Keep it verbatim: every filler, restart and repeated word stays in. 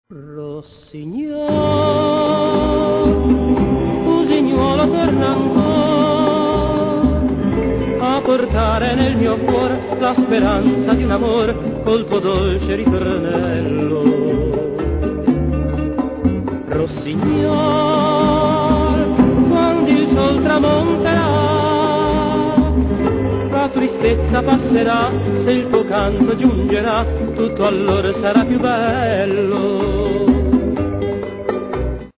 Rossignol, usignuolo torna ancora a portare nel mio cuore la speranza di un amore col tuo dolce ritornello. Rossignol, quando il sol tramonterà, la tristezza passerà, se il tuo canto giungerà, tutto allora sarà più bello.